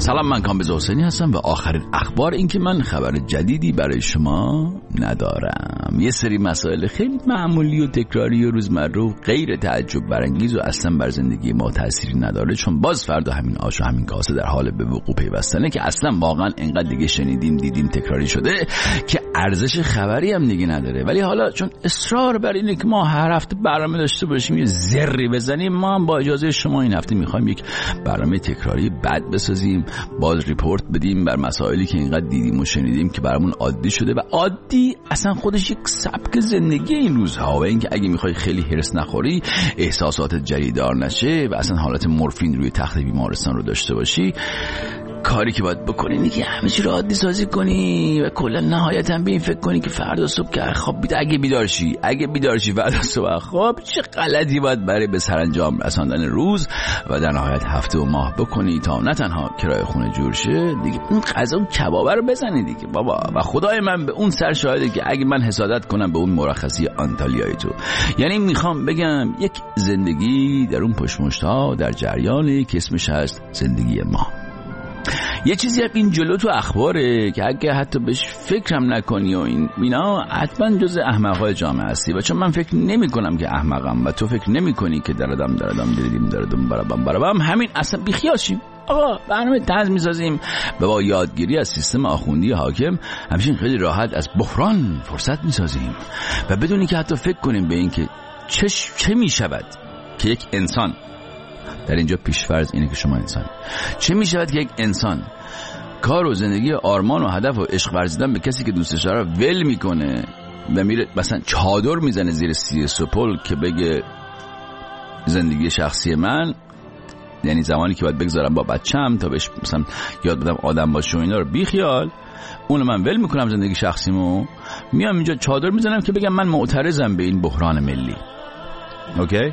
سلام، من کامبیز حسینی هستم و آخرین اخبار این که من خبر جدیدی برای شما ندارم. یه سری مسائل خیلی معمولی و تکراری و روزمره و غیر تعجب برانگیز و اصلا بر زندگی ما تأثیری نداره، چون باز فردا همین آش و همین کاسه در حال به وقوع پیوستنه که اصلا واقعا انقدر دیگه شنیدیم دیدیم تکراری شده که ارزش خبری هم دیگه نداره. ولی حالا چون اصرار بر اینه که ما هر هفته برنامه داشته باشیم یه ذری بزنیم، ما هم با اجازه شما این هفته میخوایم یک برنامه تکراری بد بسازیم، باز ریپورت بدیم بر مسائلی که اینقدر دیدیم و شنیدیم که برامون عادی شده و عادی اصلا خودش یک سبک زندگی این روزها. و اینکه اگه میخوای خیلی هرس نخوری، احساسات جریدار نشه و اصلا حالت مورفین روی تخت بیمارستان رو داشته باشی، کاری که باید بکنی اینه که همه چی رو عادی سازی کنی و کلا نهایتاً به این فکر کنی که فردا صبح که خواب اگه بیدار شی فردا صبح خواب چه غلطی باید برای به سرانجام رساندن روز و در نهایت هفته و ماه بکنی تا نه تنها کرایه خونه جور شه دیگه، اون غذا و کبابه رو بزنی دیگه بابا. و خدای من به اون سر شاهده که اگه من حسادت کنم به اون مرخصی آنتالیای تو، یعنی میخوام بگم یک زندگی در اون پشمشتا در جریانی که اسمش هست زندگی ما. یه چیزی این جلو تو اخباره که اگه حتی بهش فکرم نکنی و اینا حتما جز احمقای جامعه هستی، و چون من فکر نمی کنم که احمقم و تو فکر نمی کنی که دردم برابم، همین اصلا بیخیاشیم. آقا برنامه طنز میسازیم و با یادگیری از سیستم آخوندی حاکم همچنین خیلی راحت از بحران فرصت میسازیم و بدونی که حتی فکر کنیم به این که چه میشود که یک انسان، در اینجا پیشفرض اینه که شما انسان، چه میشود که یک انسان کار و زندگی آرمان و هدف و عشق ورزیدن به کسی که دوستش داره ول میکنه و میره مثلا چادر میزنه زیر سی سپل که بگه زندگی شخصی من، یعنی زمانی که باید بگذارم با بچم تا بهش مثلا یاد بدم آدم باشه و اینا رو بیخیال، اونو من ول میکنم زندگی شخصیمو، میام اینجا چادر میزنم که بگم من معترضم به این بحران ملی. اوکی؟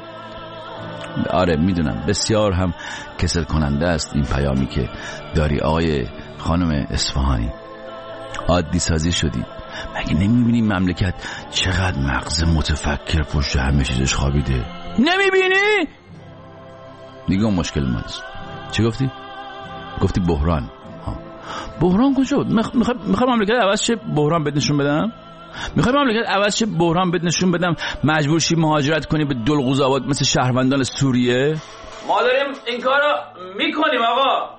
آره میدونم بسیار هم کسل کننده است این پیامی که داری آقای خانم اصفهانی. عادی سازی شدی. مگه نمیبینی مملکت چقدر مغز متفکر پشت همه چیزش خوابیده؟ نمیبینی؟ دیگه اون مشکل ماست. چی گفتی؟ گفتی بحران. بحران کجا بود؟ میخوای مملکت عوض شه بحران بهت نشون بدم؟ میخوای مملکت عوض شه بحران بهت نشون بدم مجبور شی مهاجرت کنی به دلقوزآباد مثل شهروندان سوریه؟ ما داریم این کارو میکنیم آقا.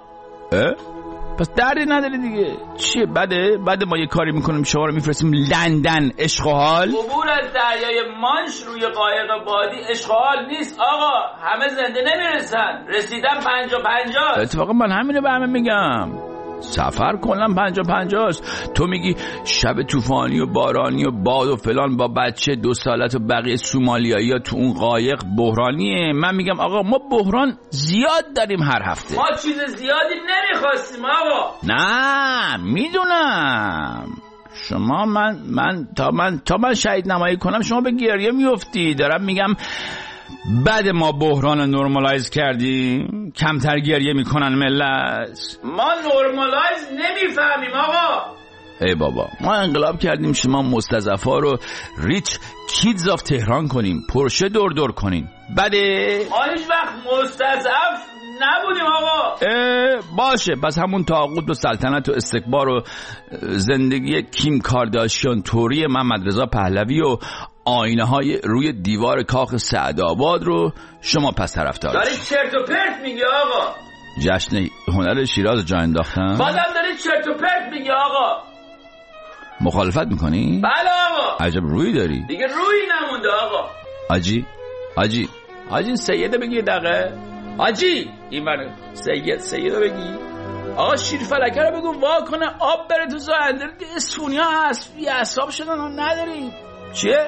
پس دردی نداری دیگه. چیه بده ما یه کاری میکنیم شما رو میفرستیم لندن عشق و حال؟ عبور از دریای مانش روی قایق بادی عشق و حال نیست آقا. همه زنده نمیرسن، رسیدن 50-50. اتفاقا من همینو به همه میگم، سفر کلا 50-50 است. تو میگی شب طوفانی و بارانی و باد و فلان با بچه 2 سالت و بقیه سومالیایی‌ها تو اون قایق بحرانیه. من میگم آقا ما بحران زیاد داریم هر هفته. ما چیز زیادی نمیخواستیم آقا. نه میدونم شما تا من شهید نمایی کنم شما به گریه میفتی. دارم میگم بعد ما بحران نورمالایز کردیم کمتر گریه میکنن ملت. ما نورمالایز نمیفهمیم آقا. ای بابا ما انقلاب کردیم شما مستضعفا رو ریچ کیدز آف تهران کنیم، پرشه دور کنیم. بده ما هیچ وقت مستضعف نبودیم آقا. باشه پس همون طاغوت و سلطنت و استکبار و زندگی کیم کارداشیان توری محمد رضا پهلوی و آینه های روی دیوار کاخ سعدآباد رو شما پس طرفدار داری چرت و پرت میگی آقا. جشن هنر شیراز جا انداختن. بازم داری چرت و پرت میگی آقا. مخالفت میکنی؟ بله آقا. عجب روی داری. دیگه روی نمونده آقا. آجی سیده بگی دقیقه. آجی این منو سیده بگی. آقا شیر فلکه رو بگو وا کنه آب بره تو زاهندر. اسفونی ها اعصاب شدن ها نداریم. چیه؟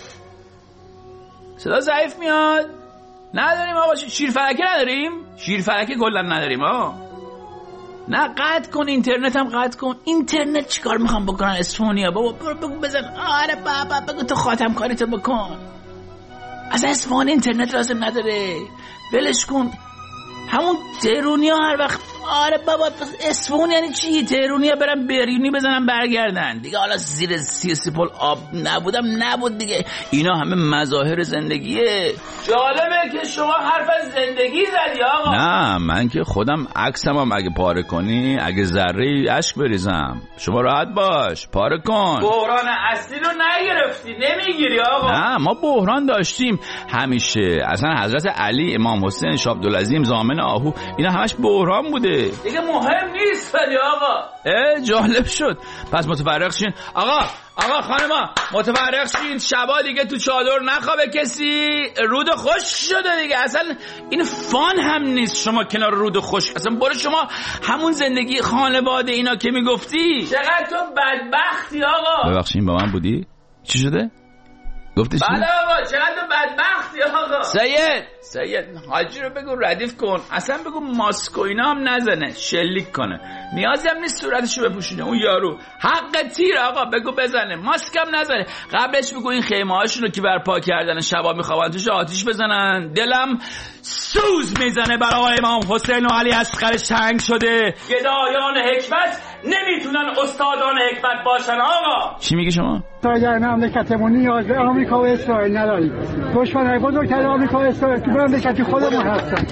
صدا ضعیف میاد. نداریم آقا. شیر فلکه نداریم. شیر فلکه کلا نداریم آقا. نه قطع کن اینترنت هم قطع کن. اینترنت چیکار میخوام بکنن اسفونیا بابا؟ بگو بزن. آره بابا بگو تو خاتم کاریتو بکن. از اصفهان اینترنت لازم نداره، ولش کن. همون تهرونیا هر وقت آره بابا اصفهون یعنی چی؟ تهرونی‌ها برن بریونی بزنن برگردن دیگه. حالا زیر 30 پل آب نبود دیگه. اینا همه مظاهر زندگیه. جالبه که شما حرف از زندگی زدی آقا. نه من که خودم عکسم اگه پاره کنی اگه ذره اشک بریزم. شما راحت باش، پاره کن. بحران اصلی رو نگرفتی، نمیگیری آقا. نه ما بحران داشتیم همیشه. اصلا حضرت علی، امام حسین، شاه عبدالعظیم، ضامن آهو، اینا همش بحران بوده دیگه. مهم نیست ولی آقا. جالب شد. پس متفرق شین آقا خانما، متفرق شین. شبا دیگه تو چادر نخوابه کسی. رود خوش شده دیگه. اصلا این فان هم نیست شما کنار رود خوش. اصلا برو شما همون زندگی خانواده اینا که میگفتی. چقدر تو بدبختی آقا. ببخشین با من بودی؟ چی شده؟ گفتی چی؟ بله آقا چقدر بدبختی آقا. سید حاجی رو بگو ردیف کن. اصلا بگو ماسک و اینا هم نزنه، شلیک کنه. نیازی هم نیست صورتشو بپوشونه. اون یارو حق تیر آقا، بگو بزنه. ماسک هم نزنه. قبلش بگو این خیمه هاشونو که برپا کردن شبا میخوابن توش آتیش بزنن. دلم سوز میزنه برای امام حسین و علی اصغر تنگ شده. گدایان حکمت نمیتونن استادان حکمت باشن آقا. چی میگی شما؟ در مملکتمون نیاز به آمریکا و اسرائیل نداریم. دشمنای بزرگتر آمریکا و اسرائیل تو مملکت خودمون هستن.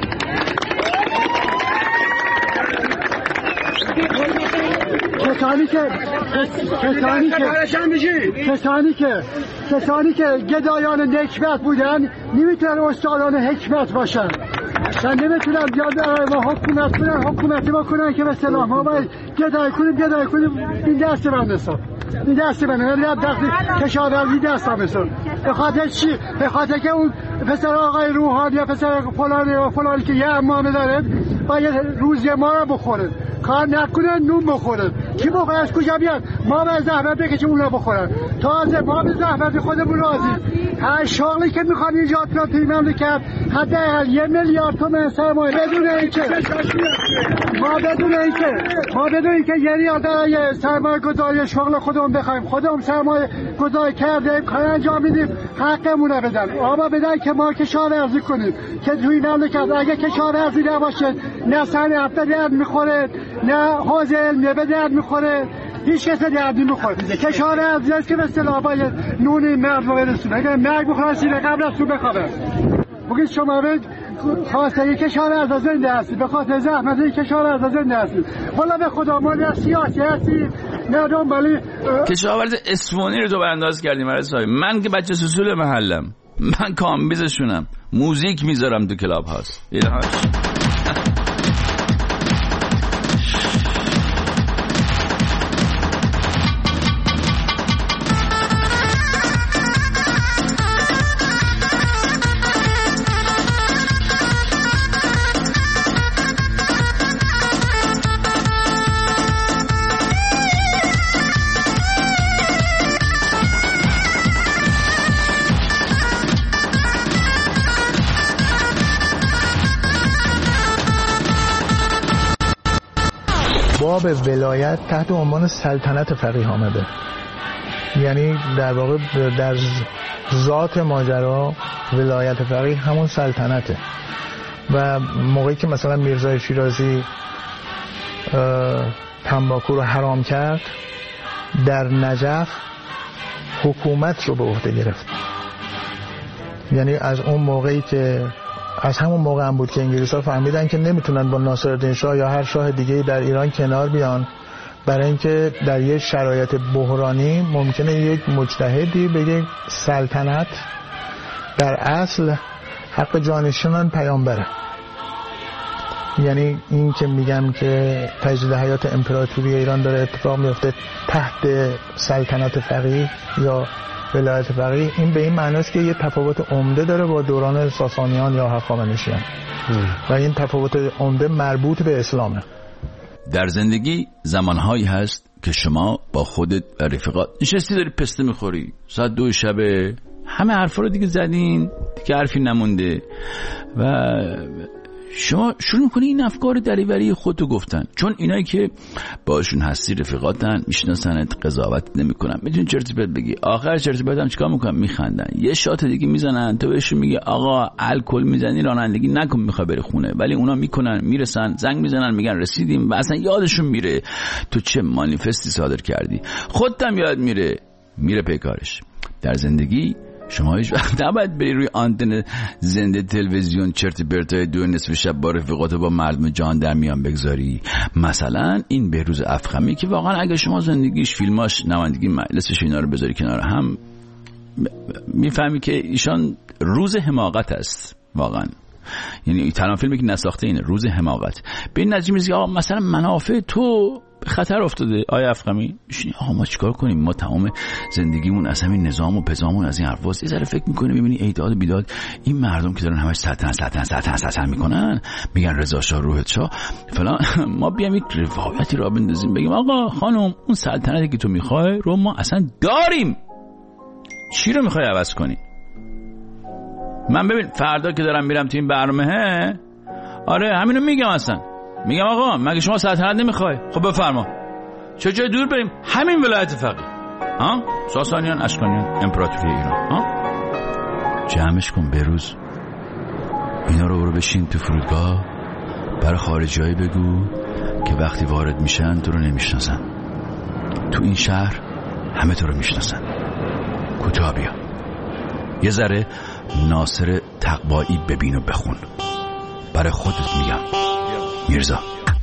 کسانی که گدایان نکبت بودن نمیتونن استادان حکمت باشن. نمیتونن بیاد ما حکومتی بکنن که به اصطلاح ما باید گدای کنیم. این دست من حساب. این دست منه. ولی کشاورزی دستم حساب. به خاطر چی؟ به خاطر که اون پسر آقای روحانی یا پسر فلانی که یه امامه داره باید روزی ما رو بخوره. کار نکنن نون بخورن. کی بخوره؟ از کجا بیاد؟ ما به زحمت بکشیم اونا بخورن. تازه ما به زحمت خودمون راضی. هر شغلی که میخوان ایجاد کنن توی مملکت حداقل 1 میلیارد تومان سرمایه بدون اینکه یعنی آدم سرمایه گذاری شغل خودمون بخوایم خودمون سرمایه گذاری کردیم کار انجام میدیم حقمون رو بدن. آما بدن که ما کشاورزی کنیم که توی مملکت اگه کشاورزی نباشه نه صنعت درد میخوره نه حوزه علمیه به درد میخوره. هیچ کس درد نمیخوره. کشاورزی است که به اصطلاح باید نون مرد رو برسونه. اگر مرگ بخوره سینه قبل از تو بخوابه. بگید شما به خاطر کشاورزی زنده هستید، به خاطر زحمت کشاورزی زنده هستید. والا به خدا ما نه سیاسی هستید نه دنبالی کشاورز اصفهانی رو تو برانداز کردیم. من که بچه سوسول محلم، من کامبیزشونم، موزیک میذارم تو کلاب هاست. باب ولایت تحت عنوان سلطنت فقیه آمده. یعنی در واقع در ذات ماجرا ولایت فقیه همون سلطنته. و موقعی که مثلا میرزای شیرازی تنباکو رو حرام کرد در نجف حکومت رو به عهده گرفت. یعنی از اون موقعی که از همون موقع هم بود که انگلیس‌ها فهمیدن که نمیتونن با ناصرالدین شاه یا هر شاه دیگه‌ای در ایران کنار بیان، برای اینکه در یک شرایط بحرانی ممکنه یک مجتهدی بگه سلطنت در اصل حق جانشینان پیامبره. یعنی این که میگم که تجدید حیات امپراتوری ایران داره اتفاق میفته تحت سلطنت فقیه یا ولایت فقیه، این به این معناست که یه تفاوت عمده داره با دوران ساسانیان یا هخامنشیان و این تفاوت عمده مربوط به اسلامه. در زندگی زمانهایی هست که شما با خودت و رفیقات نشستی داری پسته میخوری، ساعت 2 شب، همه حرفا رو دیگه زدین، دیگه حرفی نمونده و شما شروع میکنی این افکار دریوری خودتو گفتن، چون اینایی که باشون هستی رفیقاتن، میشناسنت، قضاوت نمیکنن، میتونی چرت و پرت بگی، آخر چرت و پرت هم چیکار میکنن؟ میخندن، یه شات دیگه میزنن، تو بهشون میگی آقا الکل میزنی رانندگی نکن میخوای بری خونه، ولی اونا میکنن، میرسن، زنگ میزنن، میگن رسیدیم و اصلا یادشون میره تو چه مانیفستی صادر کردی، خودت هم یاد میره پیکارش. در زندگی شما هیچ وقت نباید بری روی آنتن زنده تلویزیون چرت پرتای 2 نصف شب با رفیقات با مردم جهان در میان بگذاری. مثلا این بهروز افخمی که واقعا اگه شما زندگیش، فیلماش، نمایندگی مجلسش اینا رو بذاری کنار هم، میفهمی که ایشان روز حماقت است واقعا. یعنی تنها فیلمی که نساخته اینه، روز حماقت. به این نتیجه میرسی آقا مثلا منافع تو خطر افتاده آیا افخمی، میشینی آقا ما چیکار کنیم؟ ما تمام زندگیمون از همین نظام و پزامون از این حرفاست. یه ذره فکر میکنی ببینی ایداد و بیداد این مردم که دارن همش سلطنت میکنن، میگن رضا شاه روحت شاه فلان، ما بیام یک روایتی را بندازیم بگیم آقا خانم اون سلطنتی که تو میخوای رو ما اصلا داریم، چی رو میخوای عوض کنی؟ من ببین فردا که دارم میرم تو این برنامه، آره همینو میگم، اصلا میگم آقا مگه شما سلطنت نمیخوای؟ خب بفرما چه جای دور بریم؟ همین ولایت فقیه ها، ساسانیان، اشکانیان، امپراتوری ایران ها. جمعش کن بروز، اینا رو برو بشین تو فرودگاه، برای خارجیایی بگو که وقتی وارد میشن تو رو نمیشناسن، تو این شهر همه تو رو میشناسن. کوتاه بیا، یه ذره ناصر تقوایی ببین و بخون، برای خودت میگم. میرزا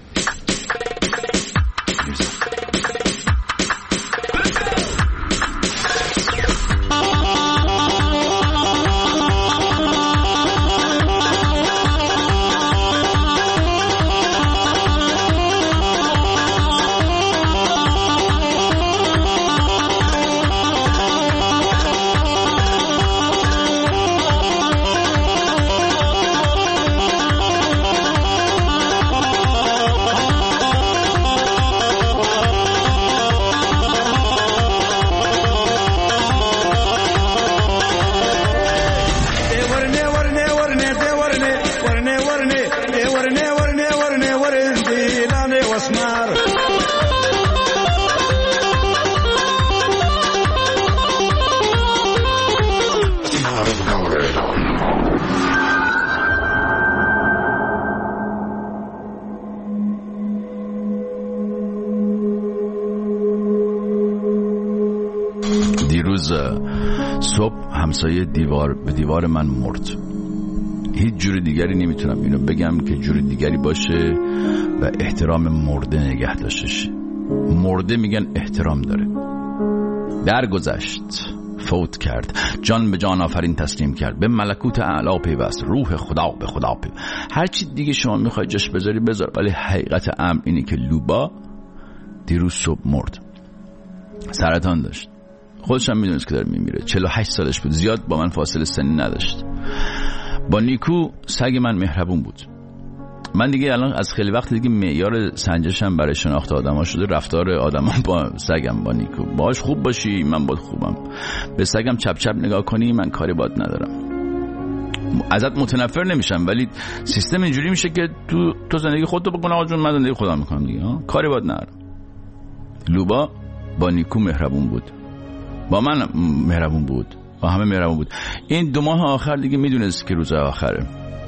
دیروز صبح همسایه دیوار به دیوار من مرد. هیچ جور دیگری نمیتونم اینو بگم که جور دیگری باشه و احترام مرده نگه داشتش. مرده میگن احترام داره. درگذشت، فوت کرد، جان به جان آفرین تسلیم کرد، به ملکوت اعلی پیوست، روح خدا به خدا پیوست. هر چی دیگه شما میخوای جاش بذاری بذار، ولی حقیقت امر اینه که لوبا دیروز صبح مرد. سرطان داشت، خودش هم میدونست که داره میمیره. 48 سالش بود، زیاد با من فاصله سنی نداشت. با نیکو سگ من مهربون بود. من دیگه الان از خیلی وقت دیگه معیار سنجشم برای شناخت آدما شده رفتار آدما با سگم. با نیکو باهاش خوب باشی من باهات خوبم، به سگم چپ چپ نگاه کنی من کاری باهات ندارم. ازت متنفر نمیشم، ولی سیستم اینجوری میشه که تو زندگی خودتو بکن آقا جون، من زندگی خودم میکنم دیگه، کاری باهات ندارم. لوبا با نیکو مهربون بود، با من مهربون بود، با همه مهربون بود. این 2 ماه آخر دیگه میدونست که روز آخره.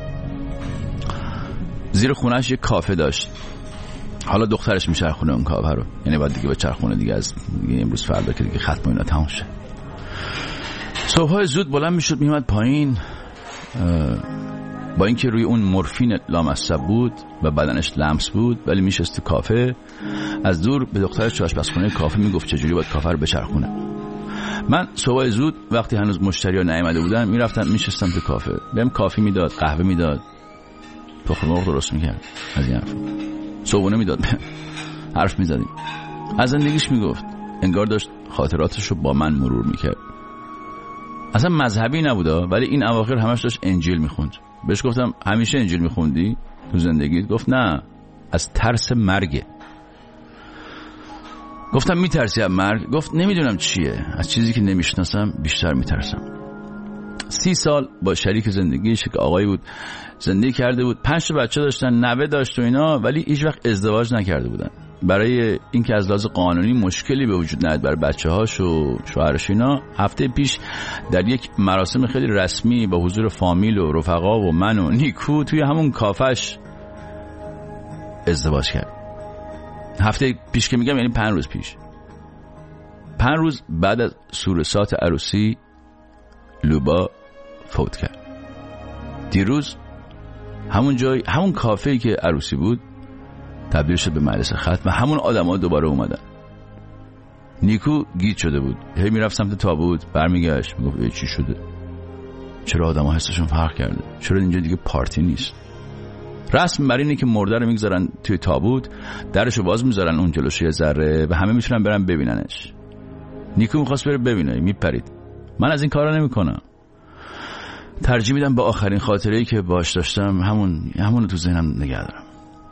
زیر خونهش یه کافه داشت، حالا دخترش میچرخونه اون کافه رو، یعنی بعد دیگه به چرخونه دیگه از دیگه امروز فردا که دیگه ختم اینا تموم شه. صبحای زود بلند میشد میومد پایین، با اینکه روی اون مورفین لامصب بود و بدنش لمس بود، ولی میشست تو کافه، از دور به دخترش تو آشپزخونه کافه میگفت چجوری باید کافه رو بچرخونه. من صبحای زود وقتی هنوز مشتری‌ها نیامده بودن میرفتم میشستم تو کافه، بهم کافی میداد، قهوه میداد، تخم مرغ درست میکرد، از این حرف صبحونه میداد، حرف میزدیم، از زندگیش میگفت، انگار داشت خاطراتشو با من مرور میکرد. اصلا مذهبی نبوده، ولی این اواخر همش داشت انجیل میخوند. بهش گفتم همیشه انجیل میخوندی تو زندگیت؟ گفت نه، از ترس مرگه. گفتم میترسی از مرگ؟ گفت نمیدونم چیه، از چیزی که نمیشناسم بیشتر میترسم. 30 سال با شریک زندگیش که آقایی بود زندگی کرده بود، 5 بچه داشتن، نوه داشت و اینا، ولی هیچ وقت ازدواج نکرده بودن. برای اینکه از لحاظ قانونی مشکلی به وجود نیاد برای بچه‌هاش و شوهرش اینا، هفته پیش در یک مراسم خیلی رسمی با حضور فامیل و رفقا و من و نیکو توی همون کافش ازدواج کرد. هفته پیش که میگم یعنی 5 روز پیش. 5 روز بعد از سورسات عروسی لوبا فوت کرد. دیروز همون جای، همون کافه‌ای که عروسی بود تبدیل شد به مجلس ختم و همون آدم‌ها دوباره اومدن. نیکو گیج شده بود، هی میرفت سمت تابوت، برمیگشت میگفت چی شده؟ چرا آدم‌ها حسشون فرق کرده؟ چرا اینجا دیگه پارتی نیست؟ رسم بر اینه که مرده رو میگذارن توی تابوت، درشو باز میذارن اون جلوش یه ذره و همه میتونن برن ببیننش. نیکو میخواست بره ببینه، میپرید. من از این کارا نمیکنم. ترجیح میدم با آخرین خاطره‌ای که باش داشتم همون رو تو ذهنم نگه دارم.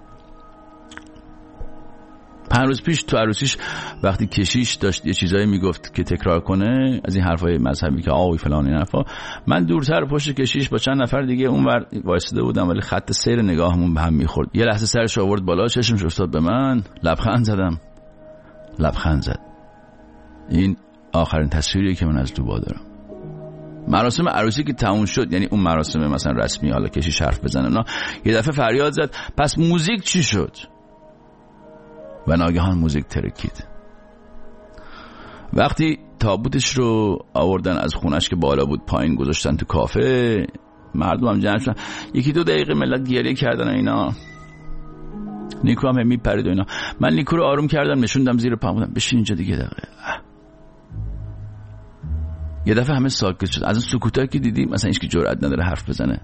5 روز پیش تو عروسیش وقتی کشیش داشت یه چیزایی میگفت که تکرار کنه، از این حرفای مذهبی که آوی فلان این حرفا، من دورتر پشت کشیش با چند نفر دیگه اونور وایساده بودم، ولی خط سیر نگاهمون به هم میخورد. یه لحظه سرش آورد بالا، چشمش افتاد به من، لبخند زد. این آخرین تصویریه که من از لوبا دارم. مراسم عروسی که تموم شد، یعنی اون مراسم مثلا رسمی، حالا کشیش حرف بزنه نه، یه دفعه فریاد زد پس موزیک چی شد؟ و ناگهان موزیک ترکید. وقتی تابوتش رو آوردن از خونش که بالا بود پایین گذاشتن تو کافه، مردم هم جمع شدن، 1-2 دقیقه ملت گریه کردن و اینا. نیکو هم میپرید و اینا. من نیکو رو آروم کردم، نشوندم زیر پام، بودم بشین اینجا دیگه دقیقه. یه دفعه همه ساکت شد. از اون سکوتایی که دیدی مثلا هیچ کی جرئت نداره حرف بزنه.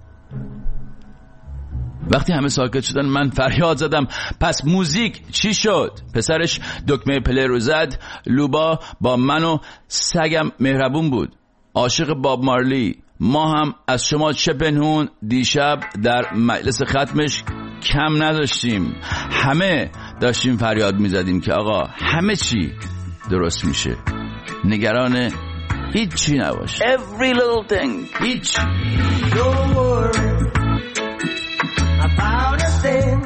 وقتی همه ساکت شدن من فریاد زدم پس موزیک چی شد؟ پسرش دکمه پلی رو زد. لوبا با من و سگم مهربون بود، عاشق باب مارلی. ما هم از شما چه پنهون دیشب در مجلس ختمش کم نداشتیم. همه داشتیم فریاد میزدیم که آقا همه چی درست میشه، نگران هیچی نباش. Every little thing. هیچ. Don't worry about a thing.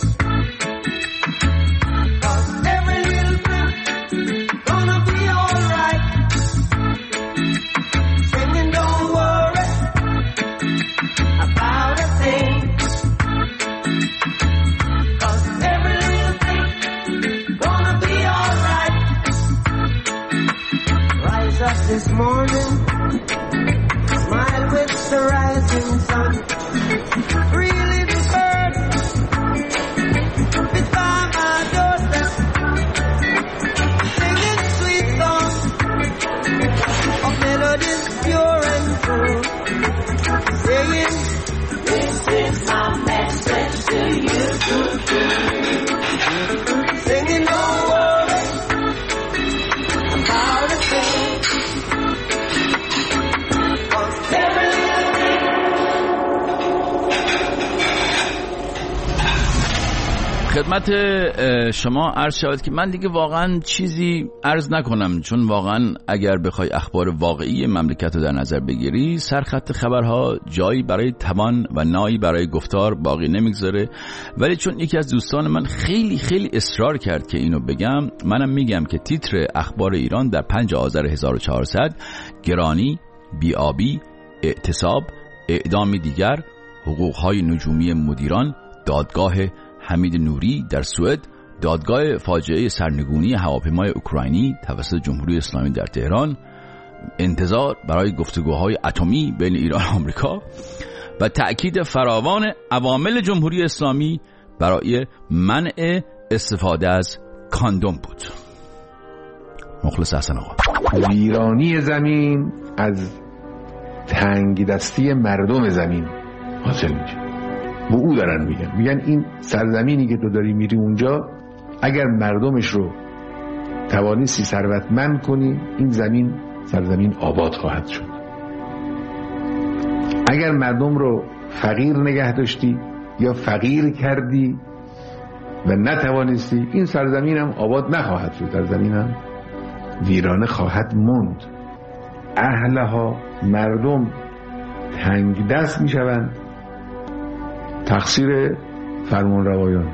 'Cause every little thing gonna be alright. Singing don't worry about a thing. 'Cause every little thing gonna be alright. Rise up this morning, smile with the rising sun. Three little birds by my doorstep, singing sweet songs of melodies pure and true, saying, this is my message to you. Singing don't worry about a thing. خدمت شما عرض شود که من دیگه واقعا چیزی عرض نکنم، چون واقعا اگر بخوای اخبار واقعی مملکت رو در نظر بگیری، سرخط خبرها جایی برای توان و نایی برای گفتار باقی نمیگذاره. ولی چون یکی از دوستان من خیلی خیلی اصرار کرد که اینو بگم، منم میگم که تیتر اخبار ایران در 5 آذر 1400: گرانی، بی‌آبی، اعتصاب، اعدام دیگر، حقوق‌های نجومی مدیران، دادگاه حمید نوری در سوئد، دادگاه فاجعه سرنگونی هواپیمای اوکراینی توسط جمهوری اسلامی در تهران، انتظار برای گفتگوهای اتمی بین ایران و آمریکا و تأکید فراوان عوامل جمهوری اسلامی برای منع استفاده از کاندوم بود. مخلص حسن آقا. ویرانی زمین از تنگ دستی مردم زمین حاصل میشه. به او دارن میگن این سرزمینی که تو داری میری اونجا، اگر مردمش رو توانستی ثروتمند کنی، این زمین سرزمین آباد خواهد شد. اگر مردم رو فقیر نگه داشتی یا فقیر کردی و نتوانستی، این سرزمین هم آباد نخواهد شد، سرزمین هم ویرانه خواهد موند. اهلها، مردم تنگ دست میشوند، تقصیر فرمانروایان.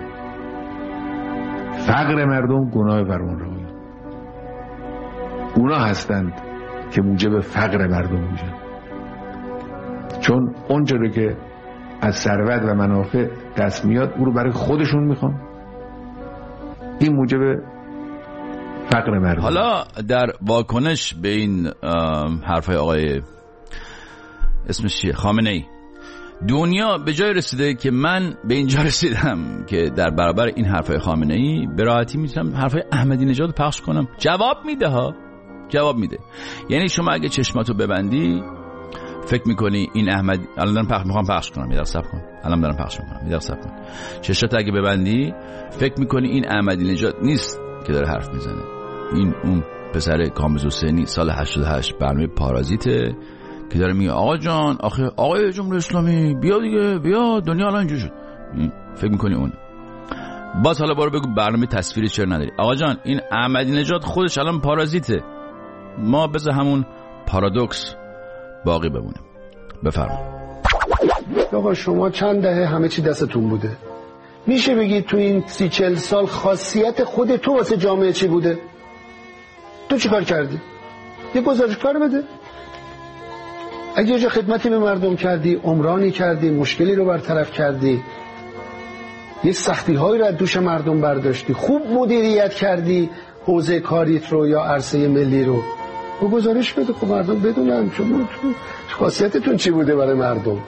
فقر مردم گناه فرمانروایان، اونا هستند که موجب فقر مردم میشن، چون اونجوری که از ثروت و منافع دست میاد او رو برای خودشون میخوان. این موجب فقر مردم. حالا در واکنش به این حرفای آقای اسمش چیه؟ خامنه‌ای، دنیا به جای رسیده که من به اینجا رسیدم که در برابر این حرفای خامنه‌ای به راحتی میتونم حرفای احمدی نژاد پخش کنم. جواب میده ها، جواب میده. یعنی شما اگه چشماتو ببندی فکر میکنی این احمد، الان دارم میخوام پخش کنم، یه دقیقه صبر کن، الان دارم پخش میکنم، یه دقیقه صبر کن. چشات اگه ببندی فکر میکنی این احمدی نژاد نیست که داره حرف میزنه، این اون پسر کامبیز حسینی سال 88 برنامه پارازیته که داره میگه آقا جان آخه آقای جمهوری اسلامی بیا دیگه، بیا دنیا الان اینجوری شد. فکر میکنی اون. باز حالا برو بگو برنامه تصویری چرا نداری؟ آقا جان این احمدی نژاد خودش الان پارازیته، ما بذار همون پارادوکس باقی بمونیم. بفرمایید. آقا شما چند دهه همه چی دستتون بوده، میشه بگید تو این 30-40 سال خاصیت خود تو واسه جامعه چی بوده؟ تو چی کار کردی؟ یه گزارش کار بده. اگه یه جا خدمتی به مردم کردی، عمرانی کردی، مشکلی رو برطرف کردی، یه سختی هایی رو از دوش مردم برداشتی، خوب مدیریت کردی حوزه کاریت رو یا عرصه ملی رو، و گزارش بده که مردم بدونن شما خاصیتتون چی بوده برای مردم.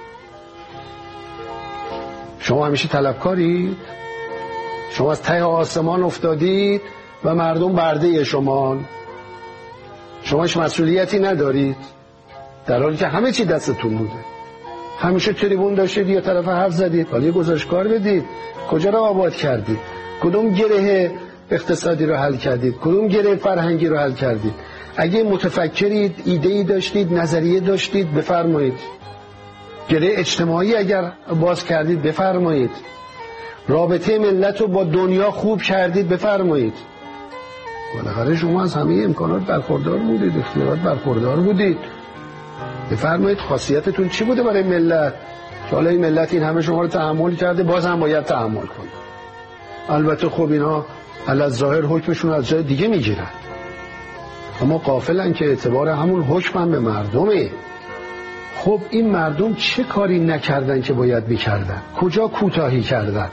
شما همیشه طلبکارید، شما از ته آسمان افتادید و مردم برده شما هیچ مسئولیتی ندارید، در حالی که همه چی دستتون بوده. همیشه تریبون داشتید یا طرف حرف زدید، حالا یه گزارش کار بدید کجا رو آباد کردید، کدوم گره اقتصادی رو حل کردید، کدوم گره فرهنگی رو حل کردید. اگه متفکرید، ایده‌ای داشتید، نظریه داشتید، بفرمایید. گره اجتماعی اگر باز کردید بفرمایید. رابطه ملت رو با دنیا خوب کردید بفرمایید. بالاخره شما از همه امکانات برخوردار بودید، اختیارات برخوردار بودید. بفرمایید خاصیتتون چی بوده برای ملت که حالا این ملت این همه شما رو تحمل کرده، باز هم باید تحمل کنید. البته خب اینا علی‌الظاهر حکمشون از جای دیگه میگیرن، اما غافلن که اعتبار همون حکم هم به مردمه. خب این مردم چه کاری نکردن که باید میکردن؟ کجا کوتاهی کردن؟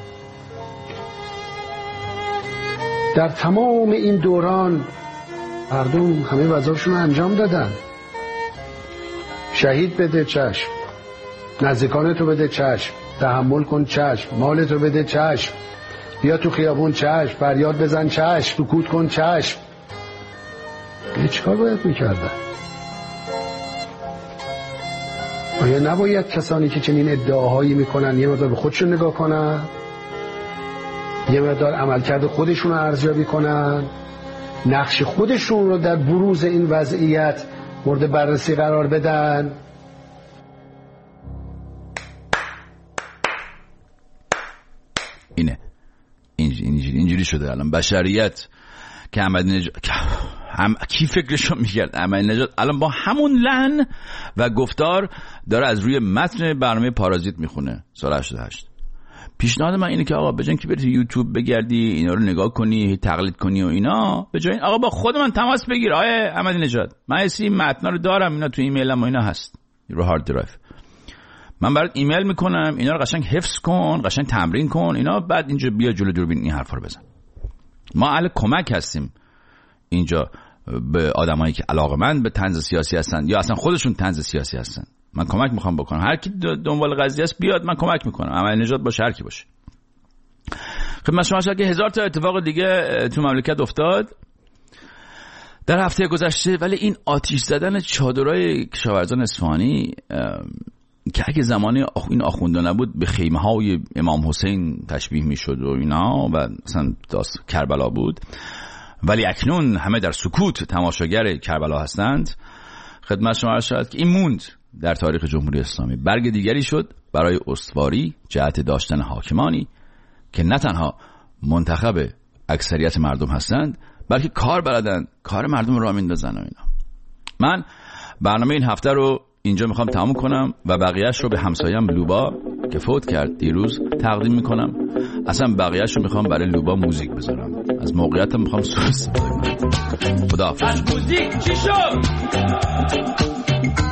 در تمام این دوران مردم همه وظایفشون رو انجام دادن. شهید بده چشم، نزدیکانتو بده چشم، تحمل کن چشم، مالتو بده چشم، بیا تو خیابون چشم، فریاد بزن چشم، سکوت کن چشم. چیکار باید میکردن؟ آیا نباید کسانی که چنین ادعاهایی میکنن یه مقدار به خودشون نگاه کنن، یه مقدار عملکرد خودشون رو ارزیابی کنن، نقش خودشون رو در بروز این وضعیت مورد بررسی قرار بدن؟ اینجوری شده الان بشریت که احمدی نژاد کی فکرشو میکرد احمدی نژاد الان با همون لحن و گفتار داره از روی متن برنامه پارازیت میخونه سال 88. پیشنهاد من اینه که آقا بجن که بری یوتیوب بگردی اینا رو نگاه کنی تقلید کنی و اینا، به جای این آقا با خود من تماس بگیر. آیه احمدی نژاد من این متنا رو دارم، اینا تو ایمیلم و اینا هست رو هارد درایو، من برات ایمیل میکنم، اینا رو قشنگ حفظ کن، قشنگ تمرین کن اینا، بعد اینجا بیا جلو دوربین این حرفا رو بزن. ما اهل کمک هستیم اینجا به آدمایی که علاقه‌مند به طنز سیاسی هستن یا اصلا خودشون طنز سیاسی هستن. من کمک میخوام بکنم، هر کی دنبال قضیه است بیاد من کمک میکنم، احمدی نژاد باشه هر کی باشه. خدمت شما شد که هزار تا اتفاق دیگه تو مملکت افتاد در هفته گذشته، ولی این آتش زدن چادرای کشاورزان اصفهانی که اگه زمان این آخونده نبود به خیمه های امام حسین تشبیه میشد و اینا و مثلا کربلا بود، ولی اکنون همه در سکوت تماشاگر کربلا هستند. خدمت شما شد که این موند در تاریخ جمهوری اسلامی، برگ دیگری شد برای استواری جهت داشتن حاکمانی که نه تنها منتخب اکثریت مردم هستند بلکه کار بلدن، کار مردم را میندازن و اینا. من برنامه این هفته رو اینجا میخوام تموم کنم و بقیهش رو به همسایم لوبا که فوت کرد دیروز تقدیم میکنم. اصلا بقیهش رو میخوام برای لوبا موزیک بذارم. از موقعیتم میخوام سوء استفاده کنم. خداحافظ. موزیک چی شد؟